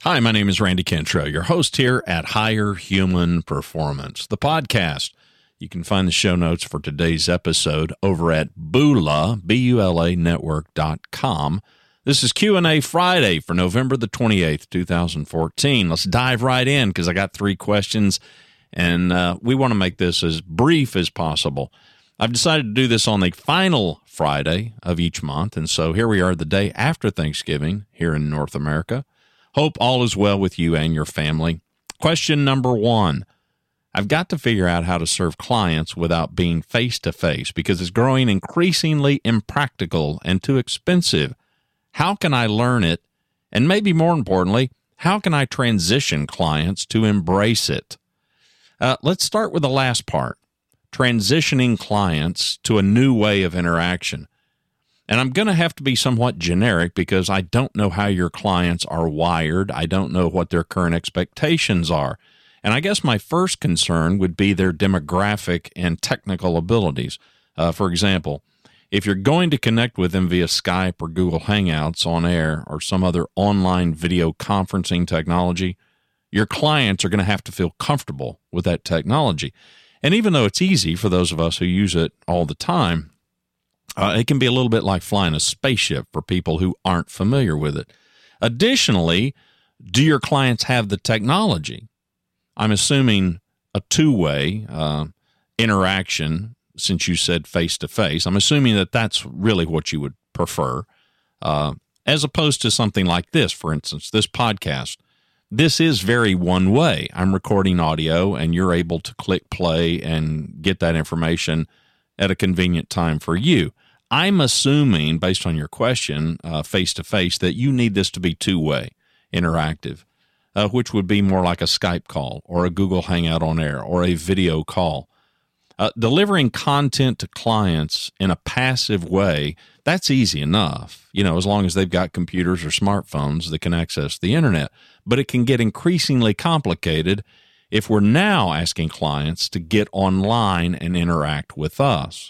Hi, my name is Randy Cantrell, your host here at Higher Human Performance, the podcast. You can find the show notes for today's episode over at Bula, B-U-L-A network.com. This is Q&A Friday for November the 28th, 2014. Let's dive right in because I got 3 questions, and we want to make this as brief as possible. I've decided to do this on the final Friday of each month, and so here we are the day after Thanksgiving here in North America. Hope all is well with you and your family. Question number 1. I've got to figure out how to serve clients without being face-to-face because it's growing increasingly impractical and too expensive. How can I learn it? And maybe more importantly, how can I transition clients to embrace it? Let's start with the last part, transitioning clients to a new way of interaction. And I'm going to have to be somewhat generic because I don't know how your clients are wired. I don't know what their current expectations are. And I guess my first concern would be their demographic and technical abilities. For example, if you're going to connect with them via Skype or Google Hangouts on air or some other online video conferencing technology, your clients are going to have to feel comfortable with that technology. And even though it's easy for those of us who use it all the time, it can be a little bit like flying a spaceship for people who aren't familiar with it. Additionally, do your clients have the technology? I'm assuming a two-way interaction, since you said face-to-face. I'm assuming that that's really what you would prefer, as opposed to something like this, for instance, this podcast. This is very one-way. I'm recording audio, and you're able to click play and get that information at a convenient time for you. I'm assuming, based on your question, face-to-face, that you need this to be two-way, interactive, which would be more like a Skype call or a Google Hangout on air or a video call. Delivering content to clients in a passive way, that's easy enough, as long as they've got computers or smartphones that can access the internet. But it can get increasingly complicated if we're now asking clients to get online and interact with us.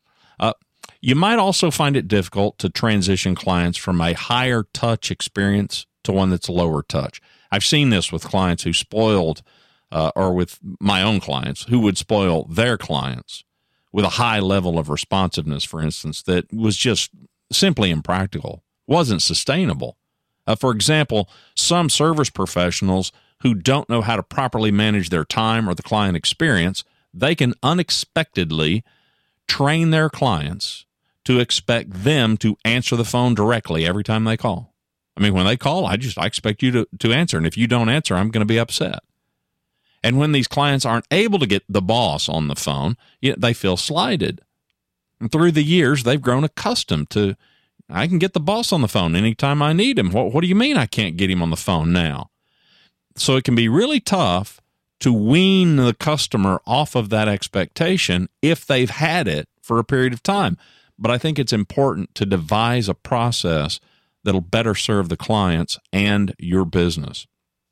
You might also find it difficult to transition clients from a higher touch experience to one that's lower touch. I've seen this with clients who spoiled, or with my own clients who would spoil their clients with a high level of responsiveness, for instance, that was just simply impractical, wasn't sustainable. For example, some service professionals who don't know how to properly manage their time or the client experience, they can unexpectedly train their clients to expect them to answer the phone directly every time they call. I mean, when they call, I expect you to answer. And if you don't answer, I'm going to be upset. And when these clients aren't able to get the boss on the phone, they feel slighted. And through the years, they've grown accustomed to, I can get the boss on the phone anytime I need him. What do you mean I can't get him on the phone now? So it can be really tough to wean the customer off of that expectation if they've had it for a period of time. But I think it's important to devise a process that'll better serve the clients and your business.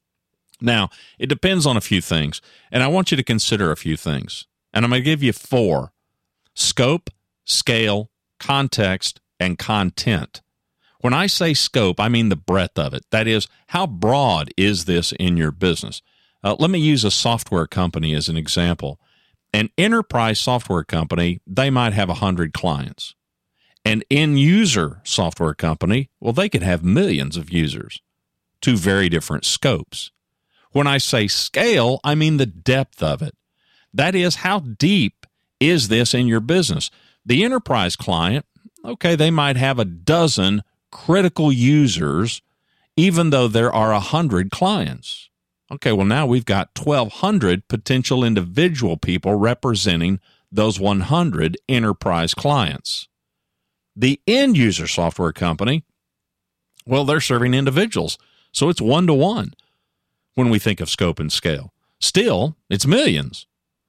Now, it depends on a few things, and I want you to consider a few things. And I'm going to give you 4: scope, scale, context, and content. When I say scope, I mean the breadth of it. That is, how broad is this in your business? Let me use a software company as an example. An enterprise software company, they might have 100 clients. An end-user software company, well, they could have millions of users. 2 very different scopes. When I say scale, I mean the depth of it. That is, how deep is this in your business? The enterprise client, okay, they might have a dozen critical users, even though there are 100 clients. Okay, well, now we've got 1,200 potential individual people representing those 100 enterprise clients. The end-user software company, well, they're serving individuals, so it's one-to-one when we think of scope and scale. Still, it's millions.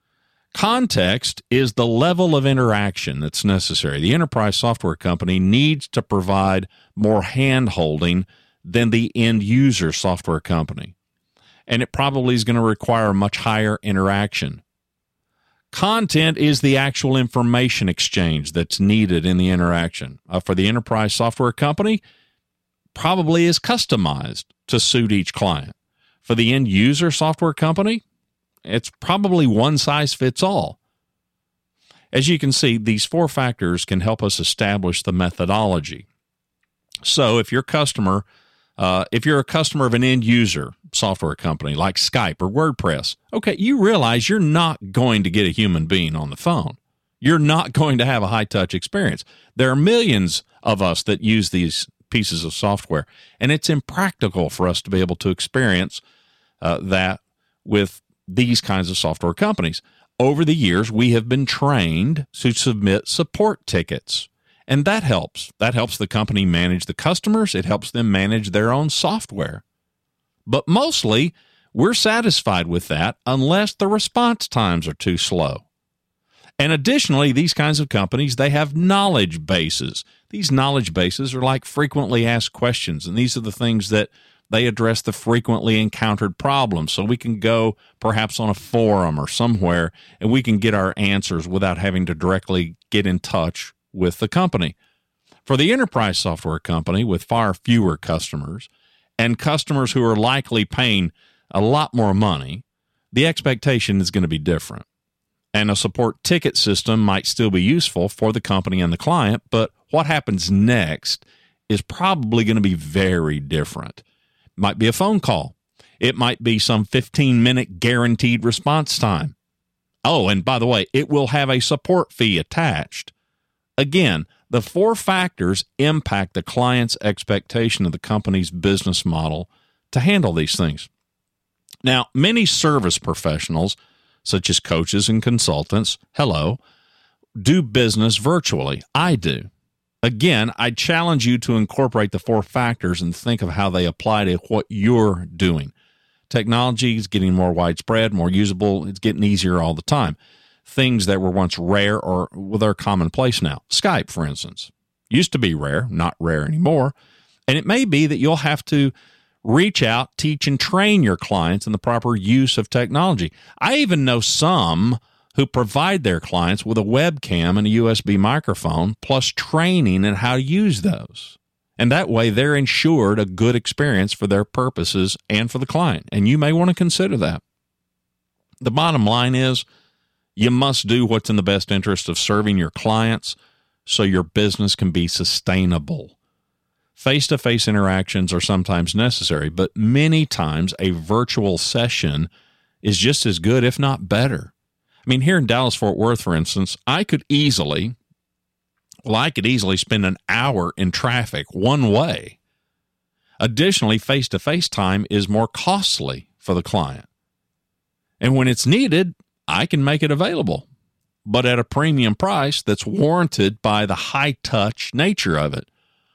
Context is the level of interaction that's necessary. The enterprise software company needs to provide more hand-holding than the end-user software company, and it probably is going to require much higher interaction. Content is the actual information exchange that's needed in the interaction. For the enterprise software company, probably is customized to suit each client. For the end user software company, it's probably one size fits all. As you can see, these 4 factors can help us establish the methodology. So if you're a customer of an end user software company like Skype or WordPress, okay, you realize you're not going to get a human being on the phone. You're not going to have a high-touch experience. There are millions of us that use these pieces of software, and it's impractical for us to be able to experience that with these kinds of software companies. Over the years, we have been trained to submit support tickets, and that helps. That helps the company manage the customers. It helps them manage their own software. But mostly, we're satisfied with that unless the response times are too slow. And additionally, these kinds of companies, they have knowledge bases. These knowledge bases are like frequently asked questions, and these are the things that they address the frequently encountered problems. So we can go perhaps on a forum or somewhere, and we can get our answers without having to directly get in touch with the company. For the enterprise software company with far fewer customers and customers who are likely paying a lot more money, the expectation is going to be different. And a support ticket system might still be useful for the company and the client, but what happens next is probably going to be very different. It might be a phone call. It might be some 15-minute guaranteed response time. Oh, and by the way, it will have a support fee attached. Again, the 4 factors impact the client's expectation of the company's business model to handle these things. Now, many service professionals, such as coaches and consultants, do business virtually. I do. Again, I challenge you to incorporate the 4 factors and think of how they apply to what you're doing. Technology is getting more widespread, more usable. It's getting easier all the time. Things that were once rare they're commonplace now. Skype, for instance, used to be rare, not rare anymore. And it may be that you'll have to reach out, teach, and train your clients in the proper use of technology. I even know some who provide their clients with a webcam and a USB microphone, plus training in how to use those. And that way, they're ensured a good experience for their purposes and for the client. And you may want to consider that. The bottom line is, you must do what's in the best interest of serving your clients so your business can be sustainable. Face-to-face interactions are sometimes necessary, but many times a virtual session is just as good, if not better. I mean, here in Dallas-Fort Worth, for instance, I could easily spend an hour in traffic one way. Additionally, face-to-face time is more costly for the client. And when it's needed, I can make it available, but at a premium price that's warranted by the high-touch nature of it.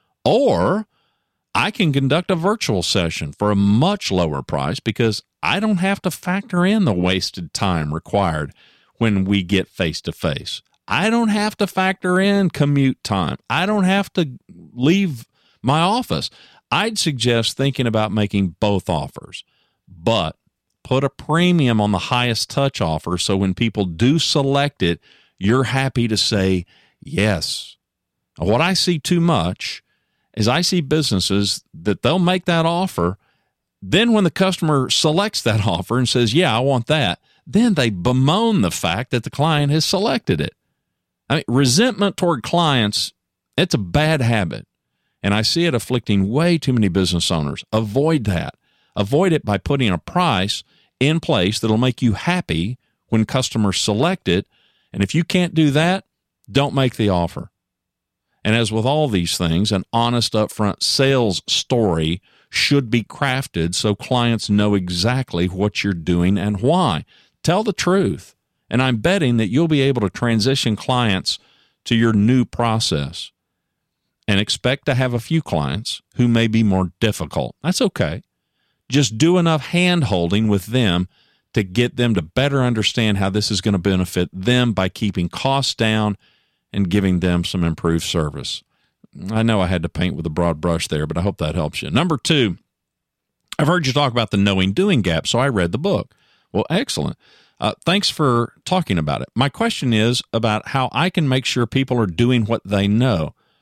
Or I can conduct a virtual session for a much lower price because I don't have to factor in the wasted time required when we get face-to-face. I don't have to factor in commute time. I don't have to leave my office. I'd suggest thinking about making both offers, but put a premium on the highest touch offer so when people do select it, you're happy to say yes. What I see too much is I see businesses that they'll make that offer. Then when the customer selects that offer and says, yeah, I want that, then they bemoan the fact that the client has selected it. I mean, resentment toward clients, it's a bad habit. And I see it afflicting way too many business owners. Avoid that. Avoid it by putting a price in place that'll make you happy when customers select it. And if you can't do that, don't make the offer. And as with all these things, an honest, upfront sales story should be crafted so clients know exactly what you're doing and why. Tell the truth. And I'm betting that you'll be able to transition clients to your new process. And expect to have a few clients who may be more difficult. That's okay. Just do enough hand-holding with them to get them to better understand how this is going to benefit them by keeping costs down and giving them some improved service. I know I had to paint with a broad brush there, but I hope that helps you. Number 2, I've heard you talk about the knowing-doing gap, so I read the book. Well, excellent. Thanks for talking about it. My question is about how I can make sure people are doing what they know.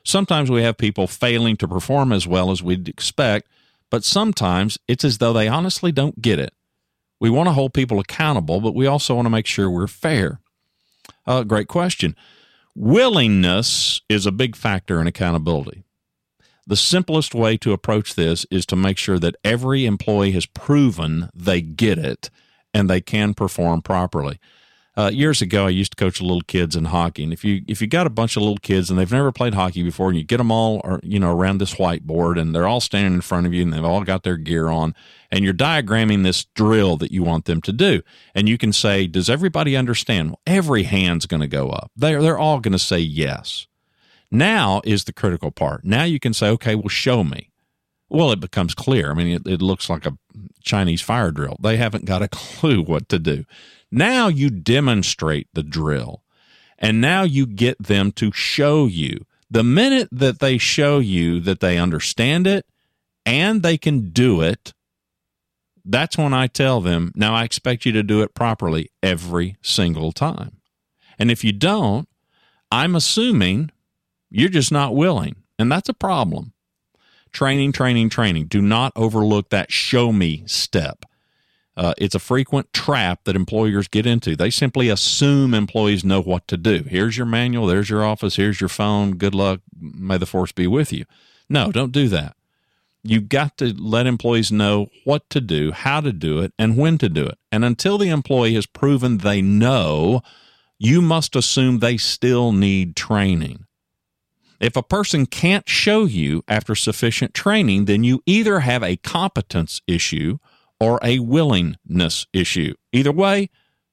Sometimes we have people failing to perform as well as we'd expect, but sometimes it's as though they honestly don't get it. We want to hold people accountable, but we also want to make sure we're fair. Great question. Willingness is a big factor in accountability. The simplest way to approach this is to make sure that every employee has proven they get it and they can perform properly. Years ago, I used to coach little kids in hockey, and if you got a bunch of little kids and they've never played hockey before, and you get them all, around this whiteboard, and they're all standing in front of you, and they've all got their gear on, and you're diagramming this drill that you want them to do, and you can say, "Does everybody understand?" Well, every hand's going to go up. They're all going to say yes. Now is the critical part. Now you can say, "Okay, well, show me." Well, it becomes clear. I mean, it looks like a Chinese fire drill. They haven't got a clue what to do. Now you demonstrate the drill, and now you get them to show you. The minute that they show you that they understand it and they can do it, that's when I tell them, now I expect you to do it properly every single time. And if you don't, I'm assuming you're just not willing, and that's a problem. Training. Do not overlook that show me step. It's a frequent trap that employers get into. They simply assume employees know what to do. Here's your manual. There's your office. Here's your phone. Good luck. May the force be with you. No, don't do that. You've got to let employees know what to do, how to do it, and when to do it. And until the employee has proven they know, you must assume they still need training. If a person can't show you after sufficient training, then you either have a competence issue or a willingness issue. Either way,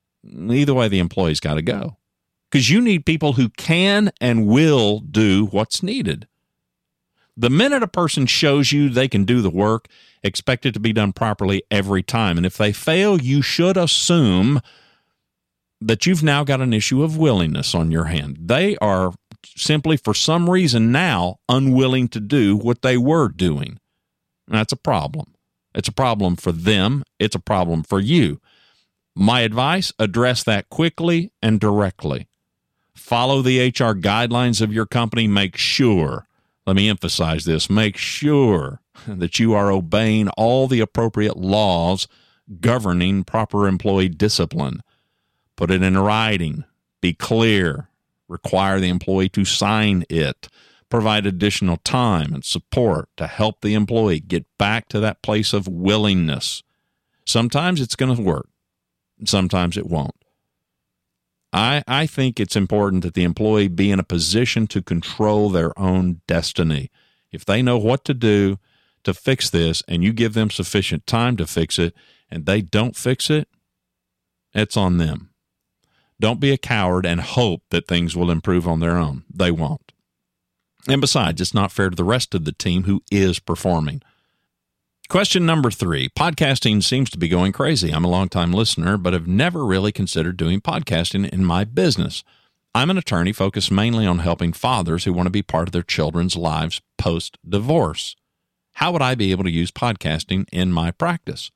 the employee's got to go, because you need people who can and will do what's needed. The minute a person shows you they can do the work, expect it to be done properly every time. And if they fail, you should assume that you've now got an issue of willingness on your hand. They are simply, for some reason now, unwilling to do what they were doing. And that's a problem. It's a problem for them. It's a problem for you. My advice, address that quickly and directly. Follow the HR guidelines of your company. Make sure, let me emphasize this, make sure that you are obeying all the appropriate laws governing proper employee discipline. Put it in writing. Be clear. Require the employee to sign it. Provide additional time and support to help the employee get back to that place of willingness. Sometimes it's going to work. Sometimes it won't. I think it's important that the employee be in a position to control their own destiny. If they know what to do to fix this and you give them sufficient time to fix it and they don't fix it, it's on them. Don't be a coward and hope that things will improve on their own. They won't. And besides, it's not fair to the rest of the team who is performing. Question number 3. Podcasting seems to be going crazy. I'm a longtime listener, but have never really considered doing podcasting in my business. I'm an attorney focused mainly on helping fathers who want to be part of their children's lives post-divorce. How would I be able to use podcasting in my practice?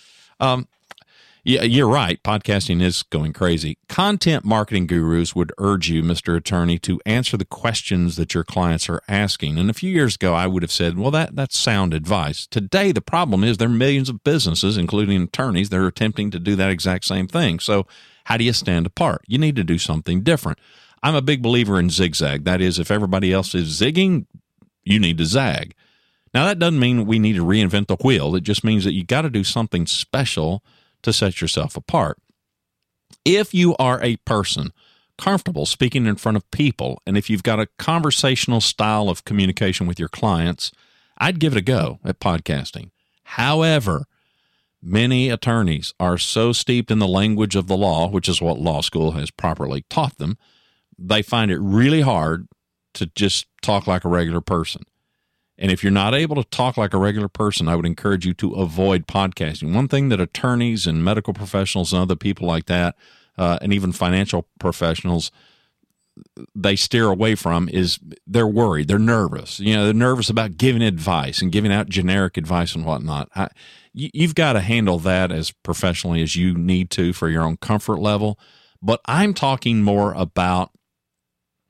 Yeah, you're right. Podcasting is going crazy. Content marketing gurus would urge you, Mr. Attorney, to answer the questions that your clients are asking. And a few years ago, I would have said, well, that's sound advice. Today, the problem is there are millions of businesses, including attorneys, that are attempting to do that exact same thing. So how do you stand apart? You need to do something different. I'm a big believer in zigzag. That is, if everybody else is zigging, you need to zag. Now, that doesn't mean we need to reinvent the wheel. It just means that you got to do something special to set yourself apart. If you are a person comfortable speaking in front of people, and if you've got a conversational style of communication with your clients, I'd give it a go at podcasting. However, many attorneys are so steeped in the language of the law, which is what law school has properly taught them, they find it really hard to just talk like a regular person. And if you're not able to talk like a regular person, I would encourage you to avoid podcasting. One thing that attorneys and medical professionals and other people like that, and even financial professionals, they steer away from is they're worried. They're nervous. They're nervous about giving advice and giving out generic advice and whatnot. You've got to handle that as professionally as you need to for your own comfort level. But I'm talking more about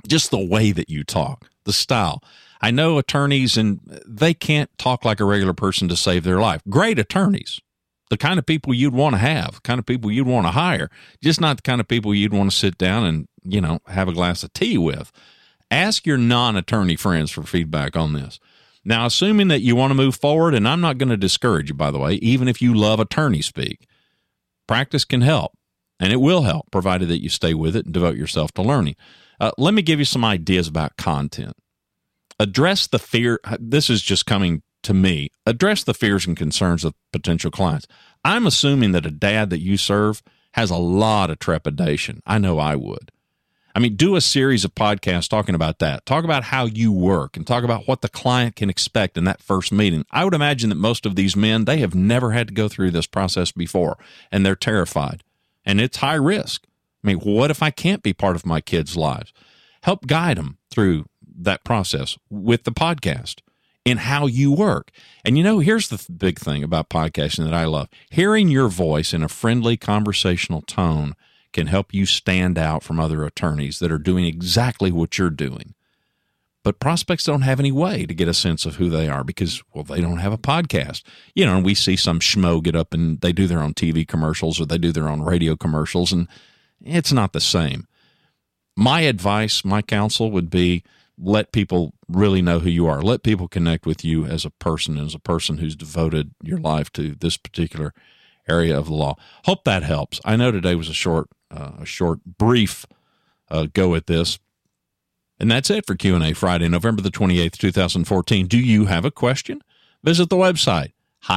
just the way that you talk, the style. I know attorneys, and they can't talk like a regular person to save their life. Great attorneys, the kind of people you'd want to have, the kind of people you'd want to hire, just not the kind of people you'd want to sit down and, have a glass of tea with. Ask your non-attorney friends for feedback on this. Now, assuming that you want to move forward, and I'm not going to discourage you, by the way, even if you love attorney speak, practice can help, and it will help, provided that you stay with it and devote yourself to learning. Let me give you some ideas about content. Address the fear. This is just coming to me. Address the fears and concerns of potential clients. I'm assuming that a dad that you serve has a lot of trepidation. I know I would. I mean, do a series of podcasts talking about that. Talk about how you work and talk about what the client can expect in that first meeting. I would imagine that most of these men, they have never had to go through this process before, and they're terrified. And it's high risk. I mean, what if I can't be part of my kids' lives? Help guide them through that process with the podcast in how you work. And here's the big thing about podcasting that I love. Hearing your voice in a friendly conversational tone can help you stand out from other attorneys that are doing exactly what you're doing. But prospects don't have any way to get a sense of who they are because, they don't have a podcast. And we see some schmo get up and they do their own TV commercials or they do their own radio commercials, and it's not the same. My advice, my counsel would be let people really know who you are. Let people connect with you as a person who's devoted your life to this particular area of the law. Hope that helps. I know today was a short, brief go at this. And that's it for Q&A Friday, November the 28th, 2014. Do you have a question? Visit the website,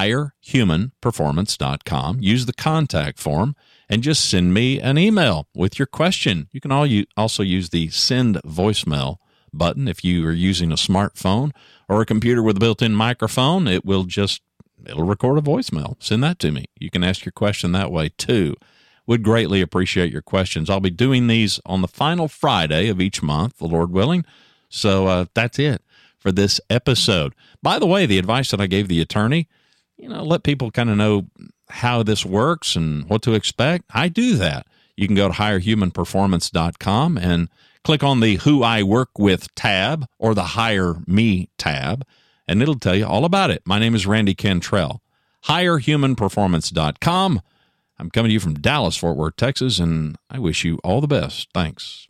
higherhumanperformance.com. Use the contact form and just send me an email with your question. You can also use the send voicemail button. If you are using a smartphone or a computer with a built-in microphone, it'll record a voicemail. Send that to me. You can ask your question that way too. Would greatly appreciate your questions. I'll be doing these on the final Friday of each month, the Lord willing. So that's it for this episode. By the way, the advice that I gave the attorney, let people kind of know how this works and what to expect. I do that. You can go to higherhumanperformance.com and click on the Who I Work With tab or the Hire Me tab, and it'll tell you all about it. My name is Randy Cantrell. higherhumanperformance.com. I'm coming to you from Dallas, Fort Worth, Texas, and I wish you all the best. Thanks.